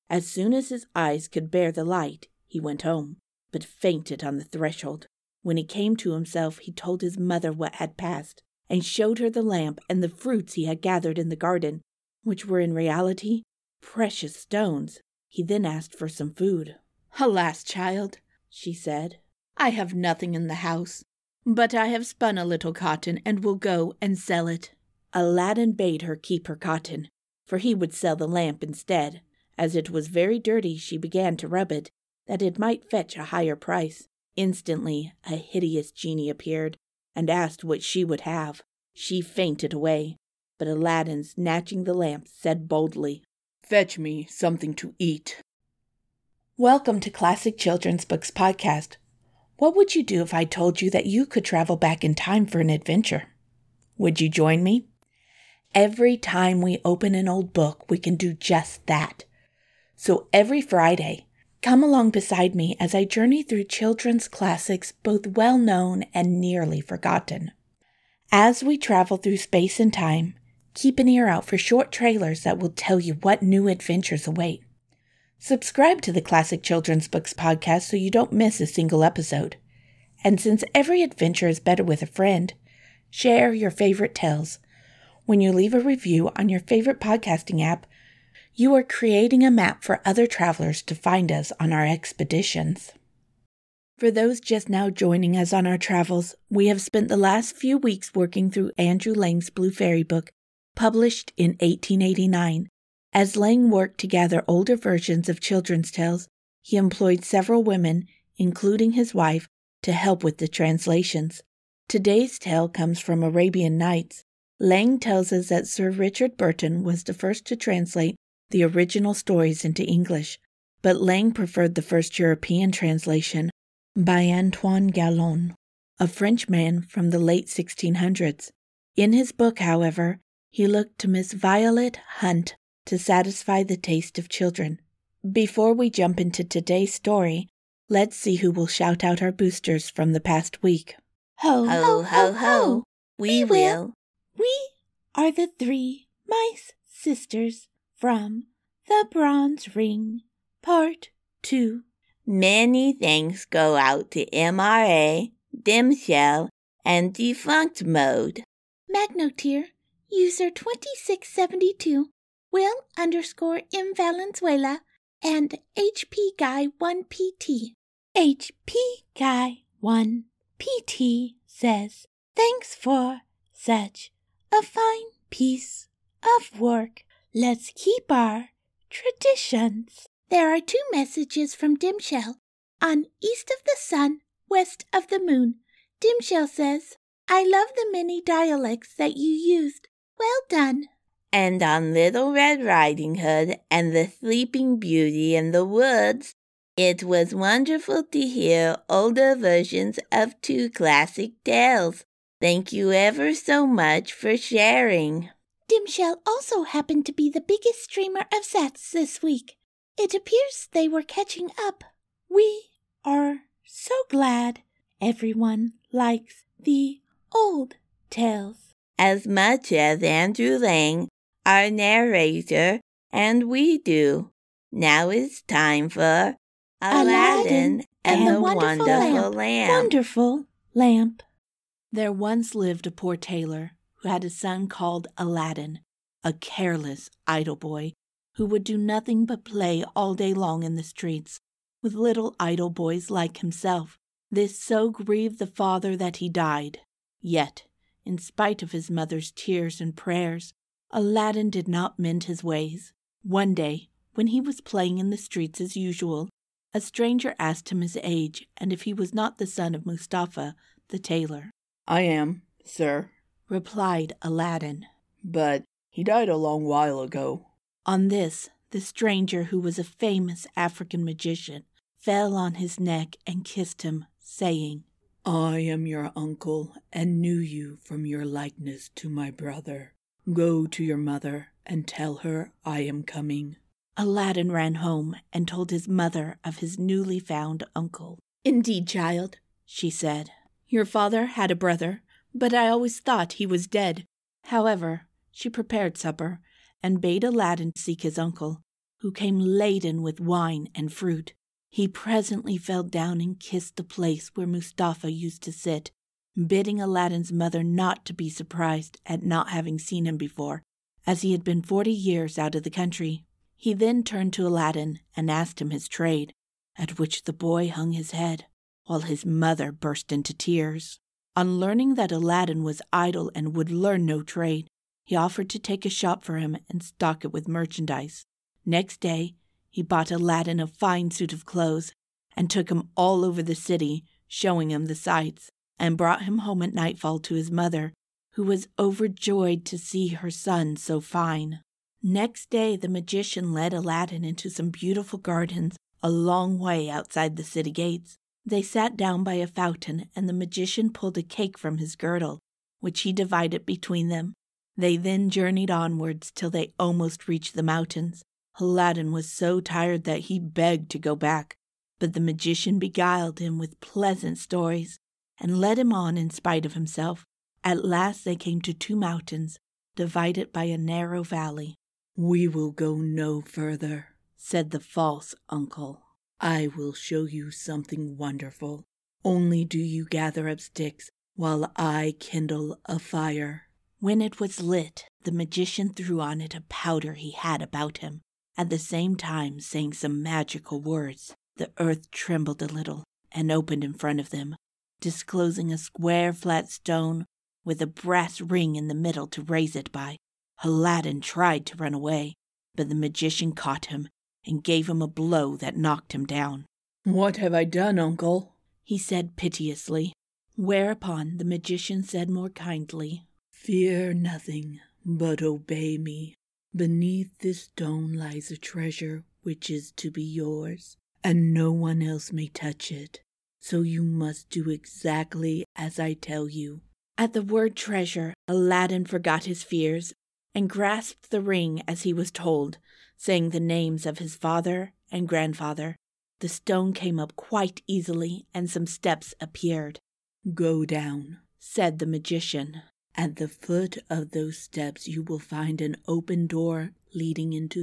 As soon as his eyes could bear the light, he went home, but fainted on the threshold. When he came to himself, he told his mother what had passed, and showed her the lamp and the fruits he had gathered in the garden, which were in reality precious stones. He then asked for some food. "Alas, child," she said, "I have nothing in the house, but I have spun a little cotton and will go and sell it." Aladdin bade her keep her cotton, for he would sell the lamp instead. As it was very dirty, she began to rub it, that it might fetch a higher price. Instantly a hideous genie appeared, and asked what she would have. She fainted away, but Aladdin, snatching the lamp, said boldly, "Fetch me something to eat." Welcome to Classic Children's Books Podcast. What would you do if I told you that you could travel back in time for an adventure? Would you join me? Every time we open an old book, we can do just that. So every Friday, come along beside me as I journey through children's classics, both well-known and nearly forgotten. As we travel through space and time, keep an ear out for short trailers that will tell you what new adventures await. Subscribe to the Classic Children's Books Podcast so you don't miss a single episode. And since every adventure is better with a friend, share your favorite tales. When you leave a review on your favorite podcasting app, you are creating a map for other travelers to find us on our expeditions. For those just now joining us on our travels, we have spent the last few weeks working through Andrew Lang's Blue Fairy book, published in 1889. As Lang worked to gather older versions of children's tales, he employed several women, including his wife, to help with the translations. Today's tale comes from Arabian Nights. Lang tells us that Sir Richard Burton was the first to translate the original stories into English, but Lang preferred the first European translation by Antoine Gallon, a Frenchman from the late 1600s. In his book, however, he looked to Miss Violet Hunt to satisfy the taste of children. Before we jump into today's story, let's see who will shout out our boosters from the past week. Ho, ho, ho, ho! We will. We are the three mice sisters from the Bronze Ring, Part 2. Many thanks go out to MRA, Dimshell, and Defunct Mode. Magnotier, user 2672, Will_M Valenzuela, and HP Guy 1PT. HP Guy 1PT says, "Thanks for such a fine piece of work. Let's keep our traditions." There are 2 messages from Dimshell. On East of the Sun, West of the Moon, Dimshell says, "I love the many dialects that you used. Well done." And on Little Red Riding Hood and the Sleeping Beauty in the Woods, it was wonderful to hear older versions of 2 classic tales. Thank you ever so much for sharing. Dimshell also happened to be the biggest streamer of Zats this week. It appears they were catching up. We are so glad everyone likes the old tales as much as Andrew Lang, our narrator, and we do. Now it's time for Aladdin and the Wonderful Lamp. Wonderful Lamp. There once lived a poor tailor who had a son called Aladdin, a careless, idle boy who would do nothing but play all day long in the streets with little idle boys like himself. This so grieved the father that he died. Yet, in spite of his mother's tears and prayers, Aladdin did not mend his ways. One day, when he was playing in the streets as usual, a stranger asked him his age and if he was not the son of Mustafa, the tailor. "I am, sir," replied Aladdin. "but he died a long while ago." On this, the stranger, who was a famous African magician, fell on his neck and kissed him, saying, "I am your uncle and knew you from your likeness to my brother. Go to your mother and tell her I am coming." Aladdin ran home and told his mother of his newly found uncle. "Indeed, child," she said, "your father had a brother, but I always thought he was dead." However, she prepared supper and bade Aladdin seek his uncle. who came laden with wine and fruit. He presently fell down and kissed the place where Mustafa used to sit, bidding Aladdin's mother not to be surprised at not having seen him before, as he had been 40 years out of the country. He then turned to Aladdin and asked him his trade, at which the boy hung his head, while his mother burst into tears. On learning that Aladdin was idle and would learn no trade, he offered to take a shop for him and stock it with merchandise. Next day, he bought Aladdin a fine suit of clothes and took him all over the city, showing him the sights, and brought him home at nightfall to his mother, who was overjoyed to see her son so fine. Next day, the magician led Aladdin into some beautiful gardens a long way outside the city gates. They sat down by a fountain, and the magician pulled a cake from his girdle, which he divided between them. They then journeyed onwards till they almost reached the mountains. Aladdin was so tired that he begged to go back, but the magician beguiled him with pleasant stories and led him on in spite of himself. At last they came to 2 mountains, divided by a narrow valley. "We will go no further," said the false uncle. "I will show you something wonderful. Only do you gather up sticks while I kindle a fire." When it was lit, the magician threw on it a powder he had about him, at the same time saying some magical words. The earth trembled a little and opened in front of them, disclosing a square flat stone with a brass ring in the middle to raise it by. Aladdin tried to run away, but the magician caught him and gave him a blow that knocked him down. "What have I done, uncle?" he said piteously. Whereupon the magician said more kindly, "Fear nothing, but obey me. Beneath this stone lies a treasure which is to be yours, and no one else may touch it. So you must do exactly as I tell you." At the word treasure, Aladdin forgot his fears and grasped the ring as he was told, saying the names of his father and grandfather. The stone came up quite easily, and some steps appeared. "Go down," said the magician. "At the foot of those steps you will find an open door leading into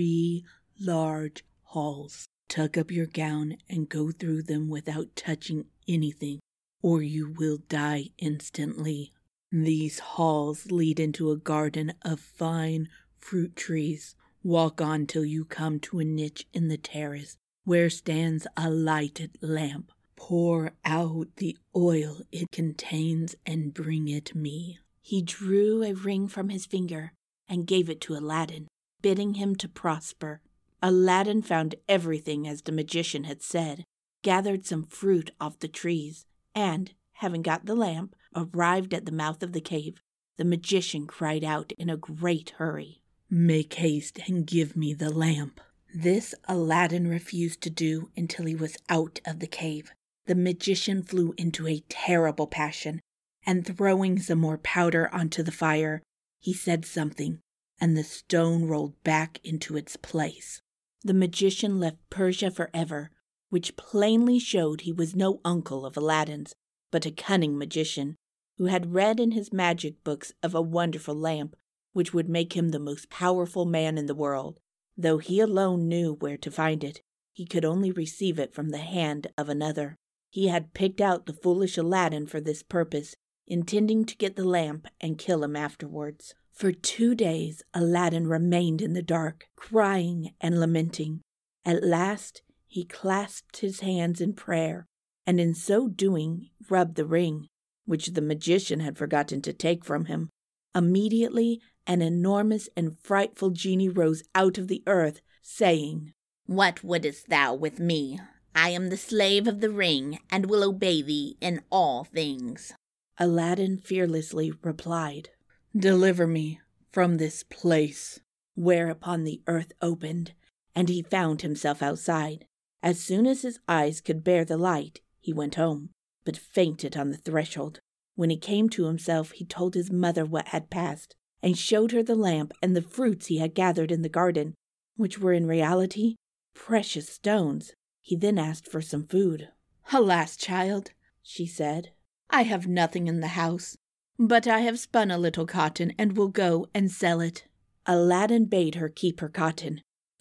3 large halls. Tuck up your gown and go through them without touching anything, or you will die instantly. These halls lead into a garden of fine fruit trees. Walk on till you come to a niche in the terrace where stands a lighted lamp. Pour out the oil it contains and bring it me." He drew a ring from his finger and gave it to Aladdin, bidding him to prosper. Aladdin found everything as the magician had said, gathered some fruit off the trees, and, having got the lamp, arrived at the mouth of the cave. The magician cried out in a great hurry, "Make haste and give me the lamp." This Aladdin refused to do until he was out of the cave. The magician flew into a terrible passion, and throwing some more powder onto the fire, he said something, and the stone rolled back into its place. The magician left Persia forever, which plainly showed he was no uncle of Aladdin's, but a cunning magician, who had read in his magic books of a wonderful lamp which would make him the most powerful man in the world. Though he alone knew where to find it, he could only receive it from the hand of another. He had picked out the foolish Aladdin for this purpose, intending to get the lamp and kill him afterwards. For 2 days Aladdin remained in the dark, crying and lamenting. At last he clasped his hands in prayer, and in so doing rubbed the ring, which the magician had forgotten to take from him. Immediately an enormous and frightful genie rose out of the earth, saying, "What wouldest thou with me? I am the slave of the ring, and will obey thee in all things." Aladdin fearlessly replied, "Deliver me from this place." Whereupon the earth opened, and he found himself outside. As soon as his eyes could bear the light, he went home, but fainted on the threshold. When he came to himself, he told his mother what had passed, and showed her the lamp and the fruits he had gathered in the garden, which were in reality precious stones. He then asked for some food. "Alas, child," she said, "I have nothing in the house, but I have spun a little cotton and will go and sell it." Aladdin bade her keep her cotton,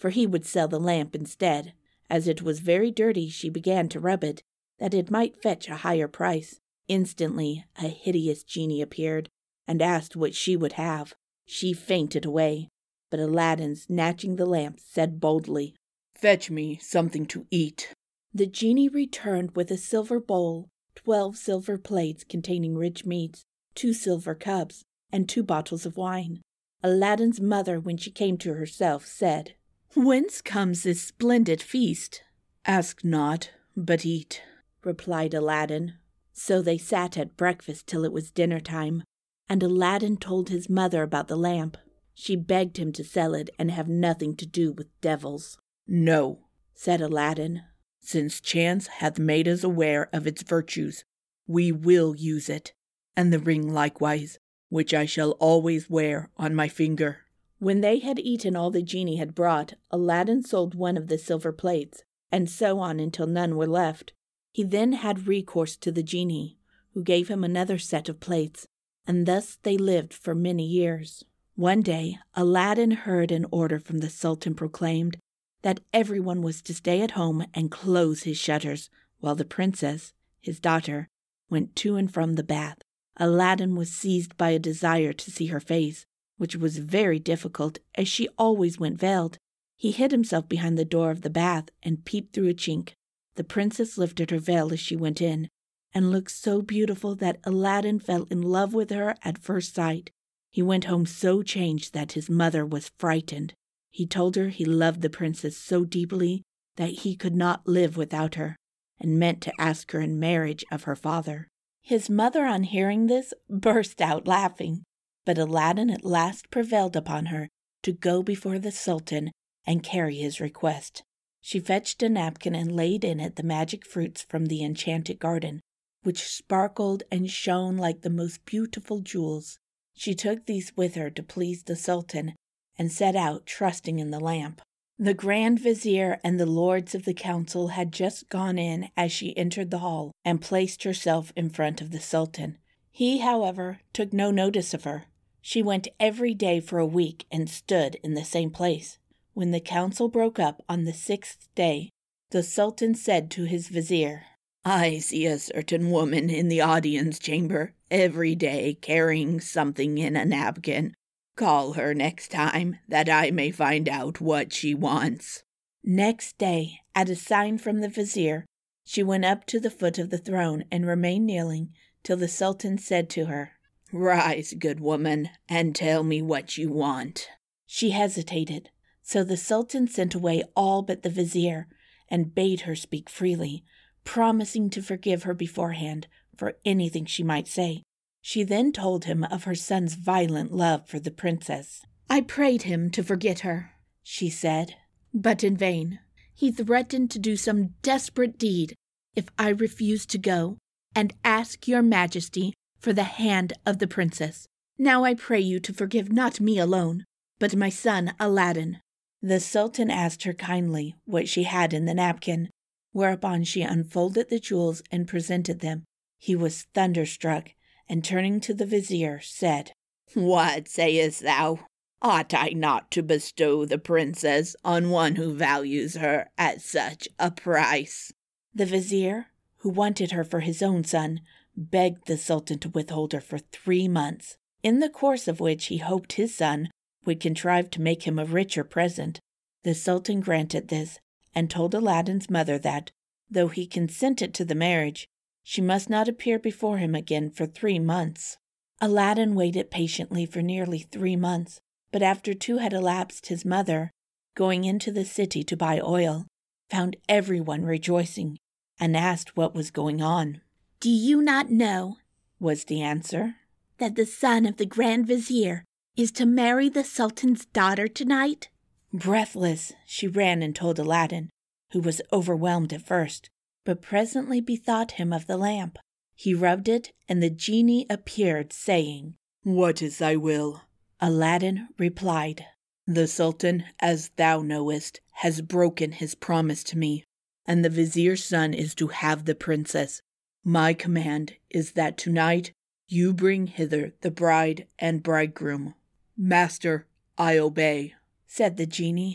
for he would sell the lamp instead. As it was very dirty, she began to rub it, that it might fetch a higher price. Instantly a hideous genie appeared, and asked what she would have. She fainted away, but Aladdin, snatching the lamp, said boldly, "Fetch me something to eat." The genie returned with a silver bowl, 12 silver plates containing rich meats, 2 silver cups, and 2 bottles of wine. Aladdin's mother, when she came to herself, said, "Whence comes this splendid feast?" "Ask not, but eat," replied Aladdin. So they sat at breakfast till it was dinner time, and Aladdin told his mother about the lamp. She begged him to sell it and have nothing to do with devils. "No," said Aladdin. "Since chance hath made us aware of its virtues, we will use it, and the ring likewise, which I shall always wear on my finger." When they had eaten all the genie had brought, Aladdin sold one of the silver plates, and so on until none were left. He then had recourse to the genie, who gave him another set of plates, and thus they lived for many years. One day Aladdin heard an order from the Sultan proclaimed that everyone was to stay at home and close his shutters, while the princess, his daughter, went to and from the bath. Aladdin was seized by a desire to see her face, which was very difficult, as she always went veiled. He hid himself behind the door of the bath and peeped through a chink. The princess lifted her veil as she went in, and looked so beautiful that Aladdin fell in love with her at first sight. He went home so changed that his mother was frightened. He told her he loved the princess so deeply that he could not live without her, and meant to ask her in marriage of her father. His mother, on hearing this, burst out laughing, but Aladdin at last prevailed upon her to go before the Sultan and carry his request. She fetched a napkin and laid in it the magic fruits from the enchanted garden, which sparkled and shone like the most beautiful jewels. She took these with her to please the Sultan, and set out trusting in the lamp. The Grand Vizier and the lords of the council had just gone in as she entered the hall and placed herself in front of the Sultan. He, however, took no notice of her. She went every day for a week and stood in the same place. When the council broke up on the 6th day, the Sultan said to his vizier, "I see a certain woman in the audience chamber every day carrying something in a napkin. Call her next time, that I may find out what she wants." Next day, at a sign from the vizier, she went up to the foot of the throne and remained kneeling till the Sultan said to her, "Rise, good woman, and tell me what you want." She hesitated, so the Sultan sent away all but the vizier and bade her speak freely, promising to forgive her beforehand for anything she might say. She then told him of her son's violent love for the princess. "I prayed him to forget her," she said, "but in vain. He threatened to do some desperate deed if I refused to go and ask your majesty for the hand of the princess. Now I pray you to forgive not me alone, but my son Aladdin." The Sultan asked her kindly what she had in the napkin, whereupon she unfolded the jewels and presented them. He was thunderstruck, and turning to the vizier, said, "What sayest thou? Ought I not to bestow the princess on one who values her at such a price?" The vizier, who wanted her for his own son, begged the Sultan to withhold her for 3 months, in the course of which he hoped his son would contrive to make him a richer present. The Sultan granted this, and told Aladdin's mother that, though he consented to the marriage, she must not appear before him again for 3 months. Aladdin waited patiently for nearly 3 months, but after 2 had elapsed, his mother, going into the city to buy oil, found everyone rejoicing, and asked what was going on. "Do you not know," was the answer, "that the son of the Grand Vizier is to marry the Sultan's daughter tonight?" Breathless, she ran and told Aladdin, who was overwhelmed at first, but presently bethought him of the lamp. He rubbed it, and the genie appeared, saying, "What is thy will?" Aladdin replied, "The Sultan, as thou knowest, has broken his promise to me, and the vizier's son is to have the princess. My command is that tonight you bring hither the bride and bridegroom." "Master, I obey," said the genie.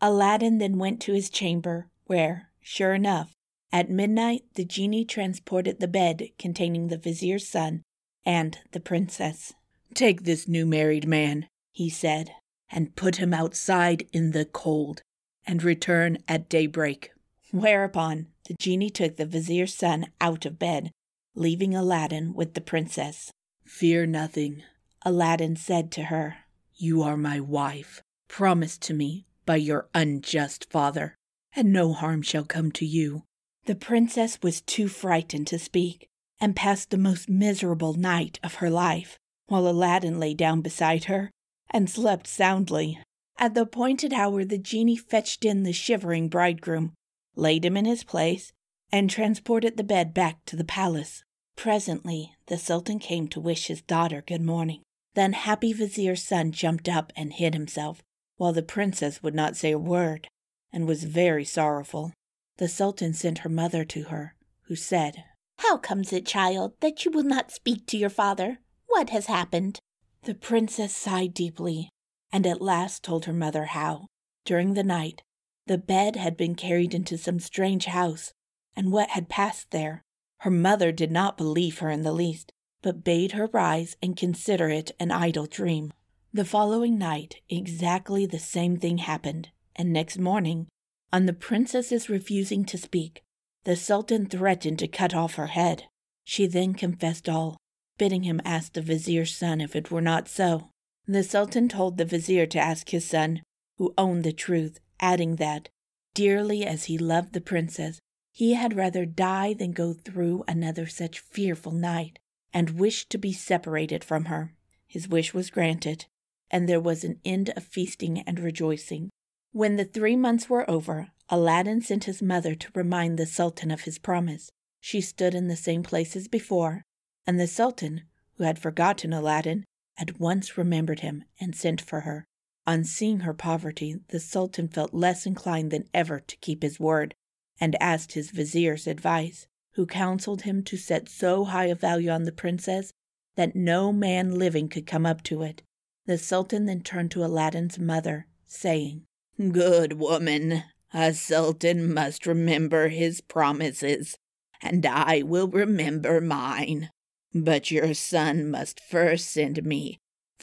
Aladdin then went to his chamber, where, sure enough, at midnight the genie transported the bed containing the vizier's son and the princess. "Take this new married man," he said, "and put him outside in the cold, and return at daybreak." Whereupon the genie took the vizier's son out of bed, leaving Aladdin with the princess. "Fear nothing," Aladdin said to her. "You are my wife, promised to me by your unjust father, and no harm shall come to you." The princess was too frightened to speak, and passed the most miserable night of her life, while Aladdin lay down beside her and slept soundly. At the appointed hour the genie fetched in the shivering bridegroom, laid him in his place, and transported the bed back to the palace. Presently the Sultan came to wish his daughter good morning. The unhappy vizier's son jumped up and hid himself, while the princess would not say a word, and was very sorrowful. The Sultan sent her mother to her, who said, "How comes it, child, that you will not speak to your father? What has happened?" The princess sighed deeply, and at last told her mother how, during the night, the bed had been carried into some strange house, and what had passed there. Her mother did not believe her in the least, but bade her rise and consider it an idle dream. The following night exactly the same thing happened, and next morning, on the princess's refusing to speak, the Sultan threatened to cut off her head. She then confessed all, bidding him ask the vizier's son if it were not so. The Sultan told the vizier to ask his son, who owned the truth, adding that, dearly as he loved the princess, he had rather die than go through another such fearful night, and wished to be separated from her. His wish was granted, and there was an end of feasting and rejoicing. When the 3 months were over, Aladdin sent his mother to remind the Sultan of his promise. She stood in the same place as before, and the Sultan, who had forgotten Aladdin, at once remembered him and sent for her. On seeing her poverty, the Sultan felt less inclined than ever to keep his word, and asked his vizier's advice, who counseled him to set so high a value on the princess that no man living could come up to it. The Sultan then turned to Aladdin's mother, saying, "Good woman, a sultan must remember his promises, and I will remember mine. But your son must first send me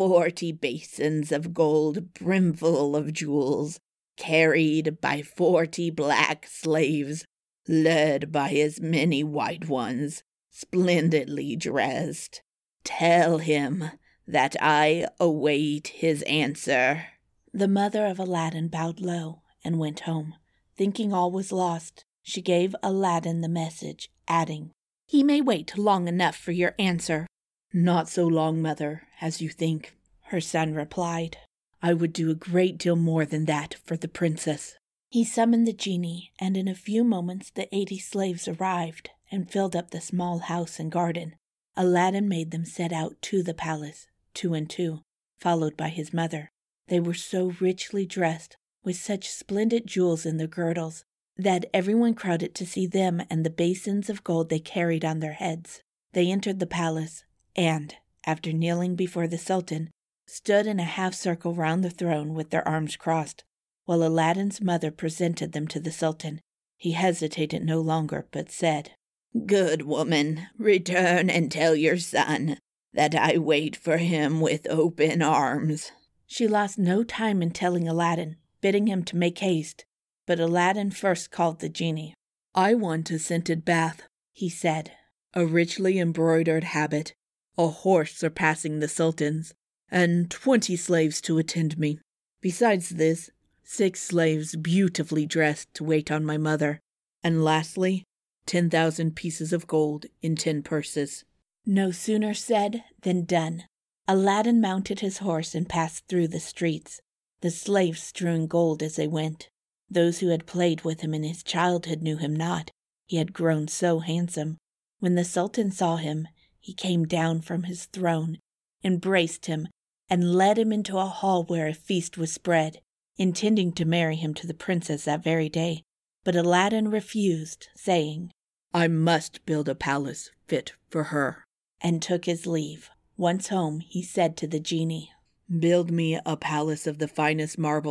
40 basins of gold brimful of jewels, carried by 40 black slaves, led by as many white ones, splendidly dressed. Tell him that I await his answer." The mother of Aladdin bowed low and went home. Thinking all was lost, she gave Aladdin the message, adding, "He may wait long enough for your answer." "Not so long, mother, as you think," her son replied. "I would do a great deal more than that for the princess." He summoned the genie, and in a few moments the 80 slaves arrived and filled up the small house and garden. Aladdin made them set out to the palace, 2 and 2, followed by his mother. They were so richly dressed, with such splendid jewels in their girdles, that everyone crowded to see them and the basins of gold they carried on their heads. They entered the palace, and, after kneeling before the Sultan, stood in a half-circle round the throne with their arms crossed, while Aladdin's mother presented them to the Sultan. He hesitated no longer, but said, "Good woman, return and tell your son that I wait for him with open arms." She lost no time in telling Aladdin, bidding him to make haste, but Aladdin first called the genie. "I want a scented bath," he said, "a richly embroidered habit, a horse surpassing the Sultan's, and 20 slaves to attend me. Besides this, 6 slaves beautifully dressed to wait on my mother, and lastly, 10,000 pieces of gold in 10 purses." No sooner said than done. Aladdin mounted his horse and passed through the streets, the slaves strewing gold as they went. Those who had played with him in his childhood knew him not. He had grown so handsome. When the Sultan saw him, he came down from his throne, embraced him, and led him into a hall where a feast was spread, intending to marry him to the princess that very day. But Aladdin refused, saying, "I must build a palace fit for her," and took his leave. Once home, he said to the genie, "Build me a palace of the finest marble,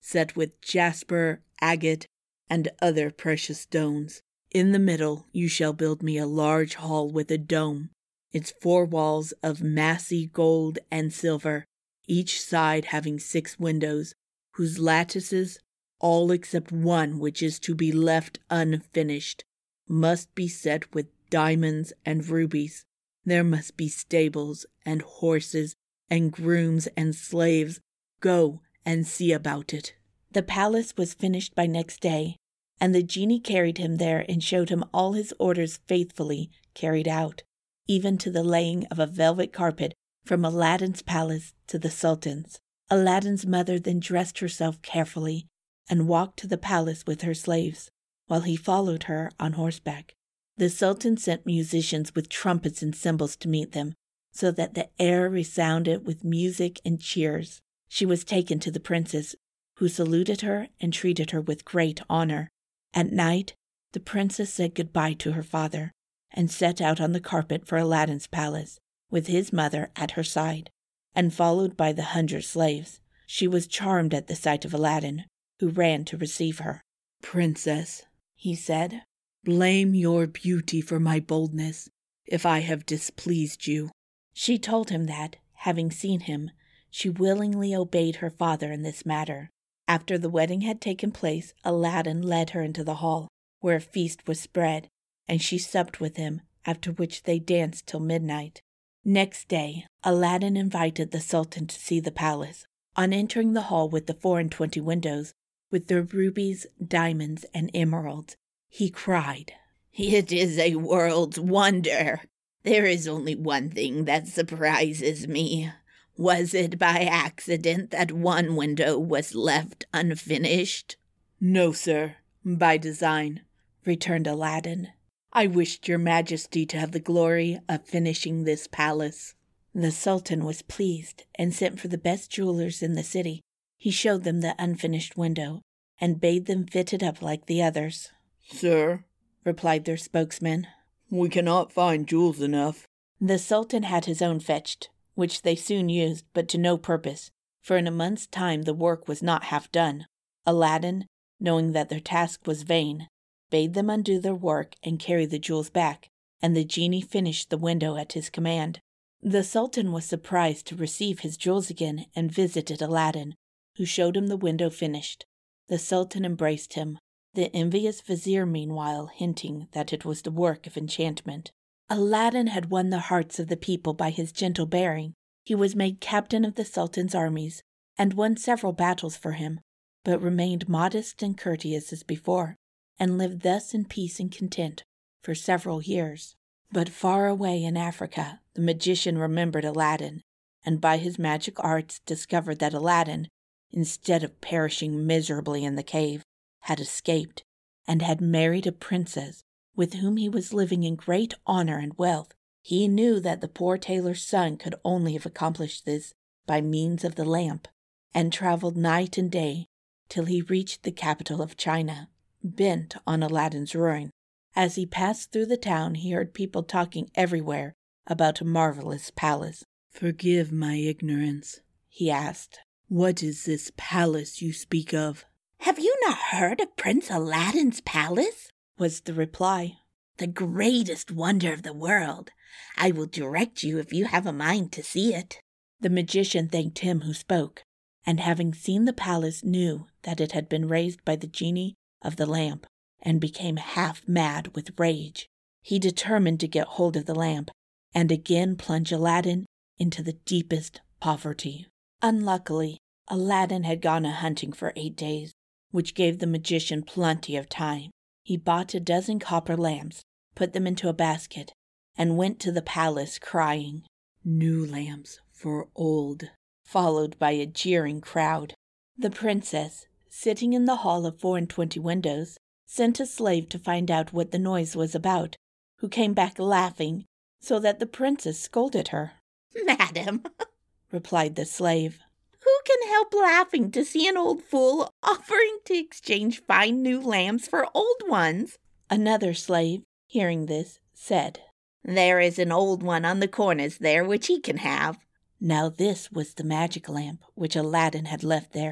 set with jasper, agate, and other precious stones. In the middle you shall build me a large hall with a dome, its 4 walls of massy gold and silver, each side having 6 windows, whose lattices, all except one which is to be left unfinished, must be set with diamonds and rubies. There must be stables and horses and grooms and slaves. Go and see about it." The palace was finished by next day, and the genie carried him there and showed him all his orders faithfully carried out, even to the laying of a velvet carpet from Aladdin's palace to the Sultan's. Aladdin's mother then dressed herself carefully and walked to the palace with her slaves, while he followed her on horseback. The Sultan sent musicians with trumpets and cymbals to meet them, so that the air resounded with music and cheers. She was taken to the princess, who saluted her and treated her with great honor. At night, the princess said goodbye to her father, and set out on the carpet for Aladdin's palace, with his mother at her side, and followed by the 100 slaves. She was charmed at the sight of Aladdin, who ran to receive her. "Princess," he said, "blame your beauty for my boldness, if I have displeased you." She told him that, having seen him, she willingly obeyed her father in this matter. After the wedding had taken place, Aladdin led her into the hall, where a feast was spread, and she supped with him, after which they danced till midnight. Next day, Aladdin invited the Sultan to see the palace. On entering the hall with the 24 windows, with their rubies, diamonds, and emeralds, he cried, "It is a world's wonder. There is only one thing that surprises me. Was it by accident that one window was left unfinished?" "No, sir, by design," returned Aladdin. "I wished your majesty to have the glory of finishing this palace." The Sultan was pleased and sent for the best jewelers in the city. He showed them the unfinished window and bade them fit it up like the others. "Sir," replied their spokesman, "we cannot find jewels enough." The Sultan had his own fetched, which they soon used, but to no purpose, for in a month's time the work was not half done. Aladdin, knowing that their task was vain, bade them undo their work and carry the jewels back, and the genie finished the window at his command. The Sultan was surprised to receive his jewels again and visited Aladdin, who showed him the window finished. The Sultan embraced him, the envious vizier meanwhile hinting that it was the work of enchantment. Aladdin had won the hearts of the people by his gentle bearing. He was made captain of the Sultan's armies, and won several battles for him, but remained modest and courteous as before, and lived thus in peace and content for several years. But far away in Africa, the magician remembered Aladdin, and by his magic arts discovered that Aladdin, instead of perishing miserably in the cave, had escaped, and had married a princess with whom he was living in great honor and wealth. He knew that the poor tailor's son could only have accomplished this by means of the lamp, and traveled night and day till he reached the capital of China, bent on Aladdin's ruin. As he passed through the town, he heard people talking everywhere about a marvelous palace. "Forgive my ignorance," he asked. "What is this palace you speak of?" "Have you not heard of Prince Aladdin's palace?" was the reply. "The greatest wonder of the world. I will direct you if you have a mind to see it." The magician thanked him who spoke, and having seen the palace knew that it had been raised by the genie of the lamp, and became half mad with rage. He determined to get hold of the lamp, and again plunge Aladdin into the deepest poverty. Unluckily, Aladdin had gone a-hunting for 8 days, which gave the magician plenty of time. He bought a 12 copper lamps, put them into a basket, and went to the palace crying, "New lamps for old," followed by a jeering crowd. The princess, sitting in the hall of 24 windows, sent a slave to find out what the noise was about, who came back laughing, so that the princess scolded her. "Madam," replied the slave, "who can help laughing to see an old fool offering to exchange fine new lamps for old ones?" Another slave, hearing this, said, "There is an old one on the cornice there which he can have." Now this was the magic lamp which Aladdin had left there.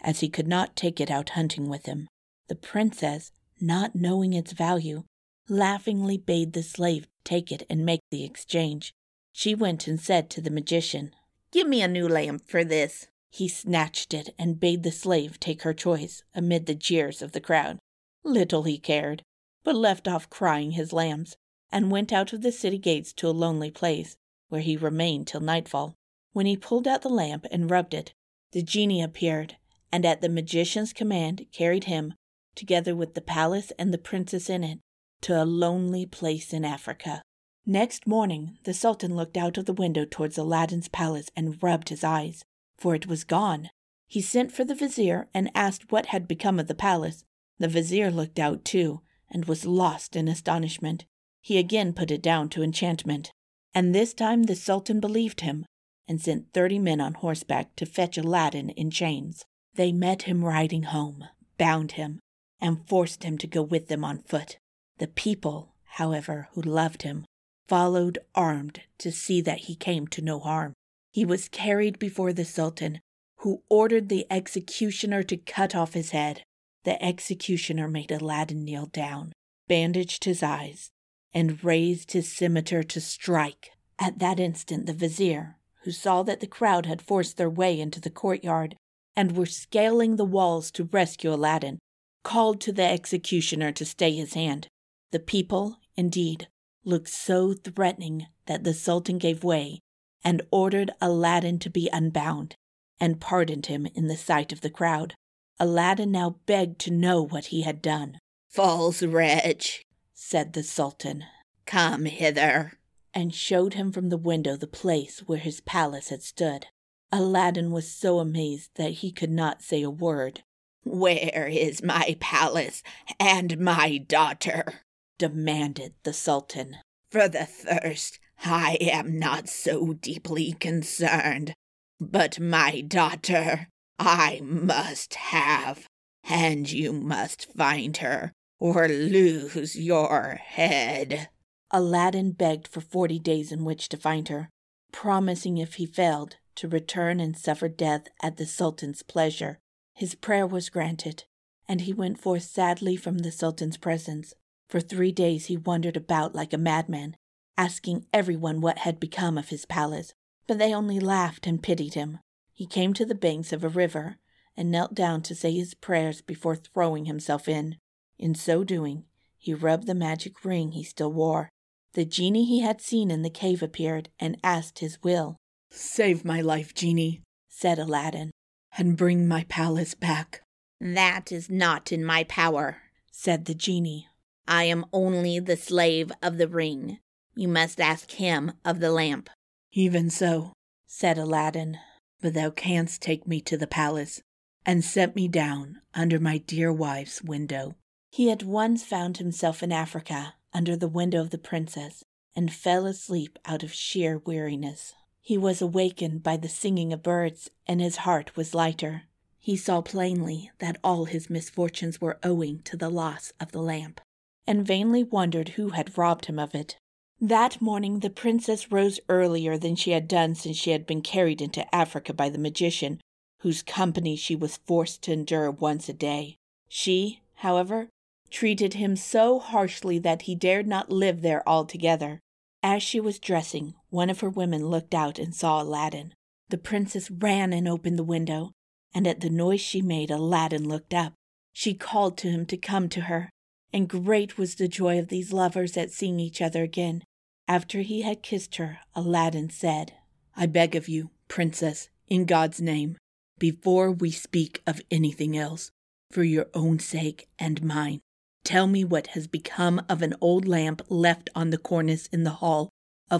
as he could not take it out hunting with him. The princess, not knowing its value, laughingly bade the slave take it and make the exchange. She went and said to the magician, "Give me a new lamp for this." He snatched it and bade the slave take her choice, amid the jeers of the crowd. Little he cared, but left off crying his lambs, and went out of the city gates to a lonely place, where he remained till nightfall. When he pulled out the lamp and rubbed it, the genie appeared, and at the magician's command carried him, together with the palace and the princess in it, to a lonely place in Africa. Next morning the Sultan looked out of the window towards Aladdin's palace and rubbed his eyes, for it was gone. He sent for the vizier and asked what had become of the palace. The vizier looked out too, and was lost in astonishment. He again put it down to enchantment, and this time the Sultan believed him, and sent 30 men on horseback to fetch Aladdin in chains. They met him riding home, bound him, and forced him to go with them on foot. The people, however, who loved him, followed armed to see that he came to no harm. He was carried before the Sultan, who ordered the executioner to cut off his head. The executioner made Aladdin kneel down, bandaged his eyes, and raised his scimitar to strike. At that instant the vizier, who saw that the crowd had forced their way into the courtyard and were scaling the walls to rescue Aladdin, called to the executioner to stay his hand. The people, indeed, looked so threatening that the Sultan gave way and ordered Aladdin to be unbound, and pardoned him in the sight of the crowd. Aladdin now begged to know what he had done. "False wretch," said the Sultan, "come hither," and showed him from the window the place where his palace had stood. Aladdin was so amazed that he could not say a word. "Where is my palace and my daughter?" demanded the Sultan. "For the first, I am not so deeply concerned, but my daughter I must have, and you must find her or lose your head." Aladdin begged for 40 days in which to find her, promising if he failed to return and suffer death at the Sultan's pleasure. His prayer was granted, and he went forth sadly from the Sultan's presence. For 3 days he wandered about like a madman, asking everyone what had become of his palace, but they only laughed and pitied him. He came to the banks of a river and knelt down to say his prayers before throwing himself in. In so doing, he rubbed the magic ring he still wore. The genie he had seen in the cave appeared and asked his will. "Save my life, genie," said Aladdin, "and bring my palace back." "That is not in my power," said the genie. "I am only the slave of the ring. You must ask him of the lamp." "Even so," said Aladdin, "but thou canst take me to the palace, and set me down under my dear wife's window." He at once found himself in Africa, under the window of the princess, and fell asleep out of sheer weariness. He was awakened by the singing of birds, and his heart was lighter. He saw plainly that all his misfortunes were owing to the loss of the lamp, and vainly wondered who had robbed him of it. That morning the princess rose earlier than she had done since she had been carried into Africa by the magician, whose company she was forced to endure once a day. She, however, treated him so harshly that he dared not live there altogether. As she was dressing, one of her women looked out and saw Aladdin. The princess ran and opened the window, and at the noise she made, Aladdin looked up. She called to him to come to her, and great was the joy of these lovers at seeing each other again. After he had kissed her, Aladdin said, "I beg of you, princess, in God's name, before we speak of anything else, for your own sake and mine, tell me what has become of an old lamp left on the cornice in the hall of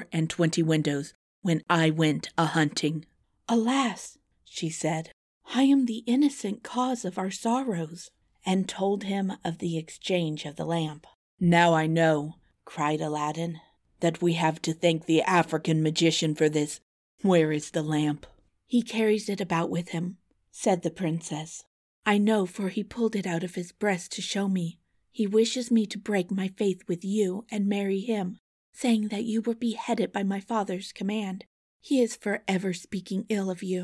24 windows when I went a-hunting." "Alas," she said, "I am the innocent cause of our sorrows," and told him of the exchange of the lamp. "Now I know," cried Aladdin, "that we have to thank the African magician for this. Where is the lamp?" "He carries it about with him," said the princess. "I know, for he pulled it out of his breast to show me. He wishes me to break my faith with you and marry him, saying that you were beheaded by my father's command. He is forever speaking ill of you."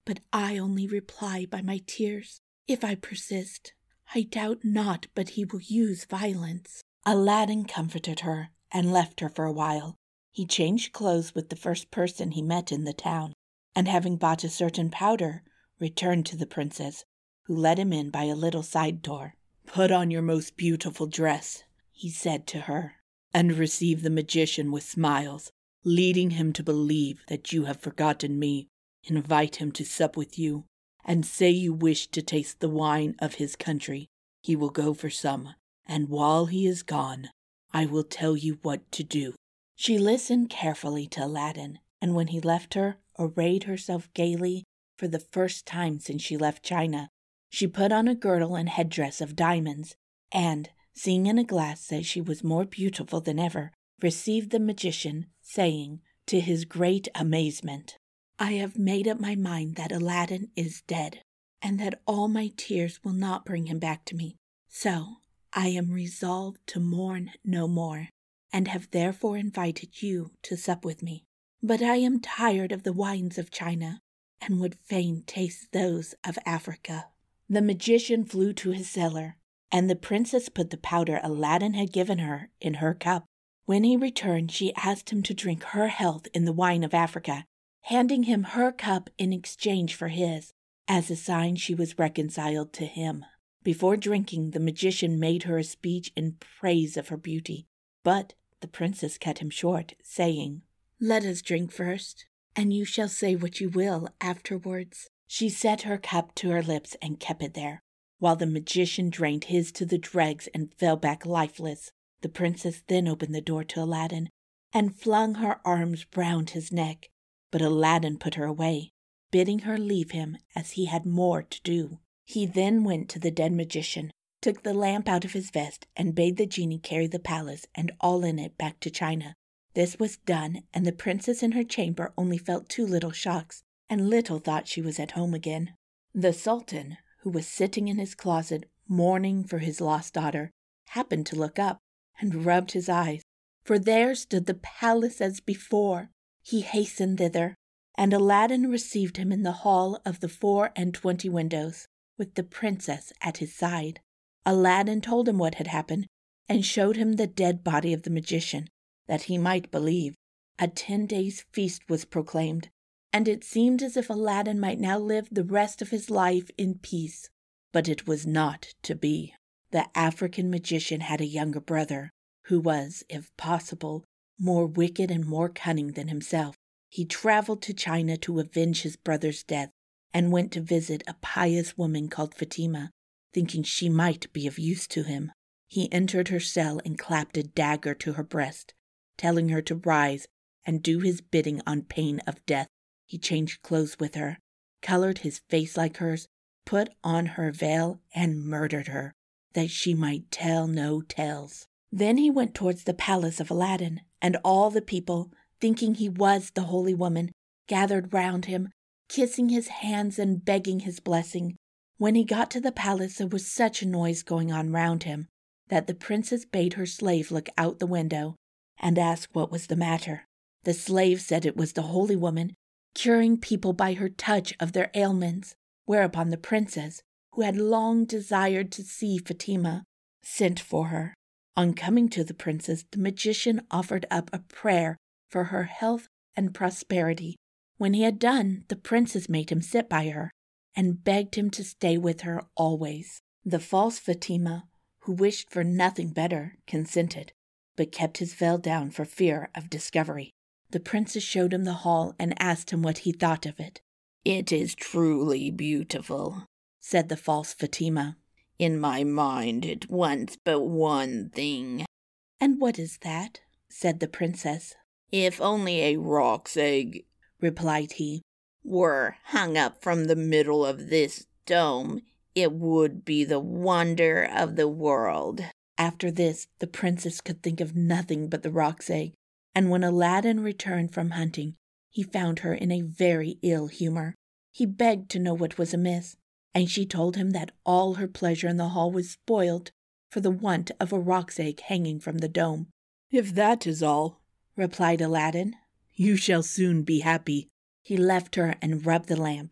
but I only reply by my tears. If I persist, I doubt not but he will use violence." Aladdin comforted her and left her for a while. He changed clothes with the first person he met in the town, and having bought a certain powder, returned to the princess, who let him in by a little side door. "Put on your most beautiful dress," he said to her, "and receive the magician with smiles, leading him to believe that you have forgotten me. Invite him to sup with you, and say you wish to taste the wine of his country. He will go for some, and while he is gone, I will tell you what to do." She listened carefully to Aladdin, and when he left her, arrayed herself gaily for the first time since she left China. She put on a girdle and headdress of diamonds, and, seeing in a glass that she was more beautiful than ever, received the magician, saying, to his great amazement, "I have made up my mind that Aladdin is dead, and that all my tears will not bring him back to me. So I am resolved to mourn no more, and have therefore invited you to sup with me. But I am tired of the wines of China, and would fain taste those of Africa." The magician flew to his cellar, and the princess put the powder Aladdin had given her in her cup. When he returned, she asked him to drink her health in the wine of Africa, handing him her cup in exchange for his, as a sign she was reconciled to him. Before drinking, the magician made her a speech in praise of her beauty, but the princess cut him short, saying, "Let us drink first, and you shall say what you will afterwards." She set her cup to her lips and kept it there, while the magician drained his to the dregs and fell back lifeless. The princess then opened the door to Aladdin and flung her arms round his neck, but Aladdin put her away, bidding her leave him, as he had more to do. He then went to the dead magician, took the lamp out of his vest, and bade the genie carry the palace and all in it back to China. This was done, and the princess in her chamber only felt 2 little shocks, and little thought she was at home again. The sultan, who was sitting in his closet mourning for his lost daughter, happened to look up and rubbed his eyes, for there stood the palace as before. He hastened thither, and Aladdin received him in the hall of the 24 windows, with the princess at his side. Aladdin told him what had happened, and showed him the dead body of the magician, that he might believe. A 10 days' feast was proclaimed, and it seemed as if Aladdin might now live the rest of his life in peace. But it was not to be. The African magician had a younger brother, who was, if possible, more wicked and more cunning than himself. He traveled to China to avenge his brother's death, and went to visit a pious woman called Fatima, thinking she might be of use to him. He entered her cell and clapped a dagger to her breast, telling her to rise and do his bidding on pain of death. He changed clothes with her, colored his face like hers, put on her veil, and murdered her, that she might tell no tales. Then he went towards the palace of Aladdin, and all the people, thinking he was the holy woman, gathered round him, kissing his hands and begging his blessing. When he got to the palace, there was such a noise going on round him, that the princess bade her slave look out the window, and ask what was the matter. The slave said it was the holy woman, curing people by her touch of their ailments, whereupon the princess, who had long desired to see Fatima, sent for her. On coming to the princess, the magician offered up a prayer for her health and prosperity. When he had done, the princess made him sit by her, and begged him to stay with her always. The false Fatima, who wished for nothing better, consented, but kept his veil down for fear of discovery. The princess showed him the hall and asked him what he thought of it. "It is truly beautiful," said the false Fatima. "In my mind it wants but one thing." "And what is that?" said the princess. "If only a roc's egg," replied he, "were hung up from the middle of this dome, it would be the wonder of the world." After this, the princess could think of nothing but the roc's egg, and when Aladdin returned from hunting, he found her in a very ill humor. He begged to know what was amiss, and she told him that all her pleasure in the hall was spoiled for the want of a roc's egg hanging from the dome. "If that is all," replied Aladdin, "you shall soon be happy." He left her and rubbed the lamp,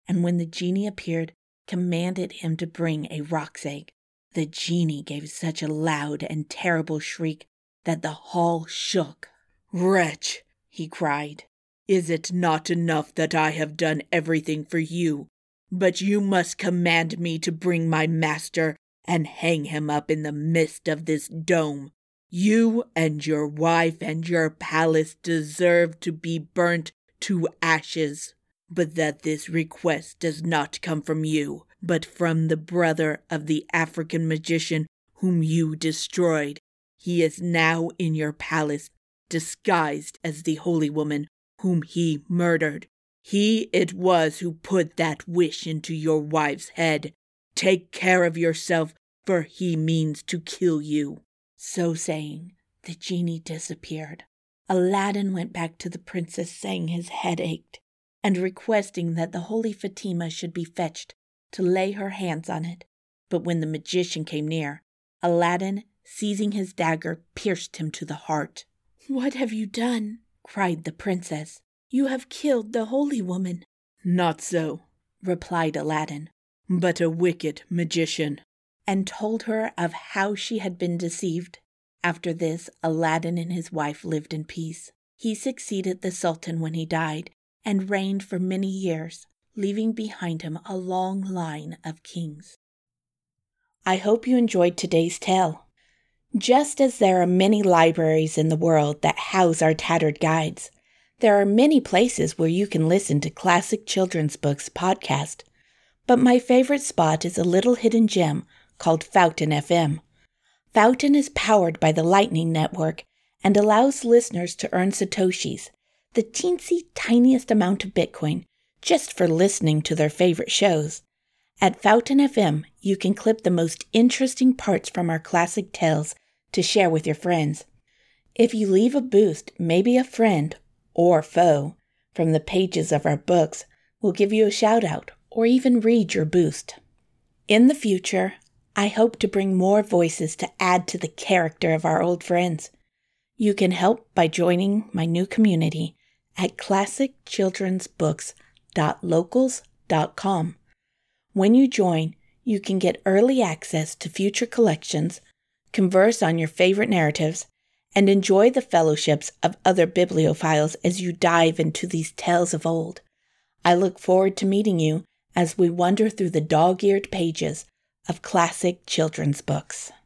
and when the genie appeared, commanded him to bring a roc's egg. The genie gave such a loud and terrible shriek that the hall shook. "Wretch," he cried, "is it not enough that I have done everything for you, but you must command me to bring my master and hang him up in the midst of this dome? You and your wife and your palace deserve to be burnt to ashes. But that this request does not come from you, but from the brother of the African magician whom you destroyed. He is now in your palace, disguised as the holy woman whom he murdered. He it was who put that wish into your wife's head. Take care of yourself, for he means to kill you." So saying, the genie disappeared. Aladdin went back to the princess, saying his head ached, and requesting that the holy Fatima should be fetched to lay her hands on it. But when the magician came near, Aladdin, seizing his dagger, pierced him to the heart. "What have you done?" cried the princess. "You have killed the holy woman." "Not so," replied Aladdin, "but a wicked magician," and told her of how she had been deceived. After this, Aladdin and his wife lived in peace. He succeeded the Sultan when he died, and reigned for many years, leaving behind him a long line of kings. I hope you enjoyed today's tale. Just as there are many libraries in the world that house our tattered guides, there are many places where you can listen to Classic Children's Books podcast. But my favorite spot is a little hidden gem called Fountain FM. Fountain is powered by the Lightning Network and allows listeners to earn Satoshis, the teensy tiniest amount of Bitcoin, just for listening to their favorite shows. At Fountain FM, you can clip the most interesting parts from our classic tales to share with your friends. If you leave a boost, maybe a friend or foe from the pages of our books will give you a shout out or even read your boost. In the future, I hope to bring more voices to add to the character of our old friends. You can help by joining my new community at classicchildrensbooks.locals.com. When you join, you can get early access to future collections, converse on your favorite narratives, and enjoy the fellowships of other bibliophiles as you dive into these tales of old. I look forward to meeting you as we wander through the dog-eared pages of classic children's books.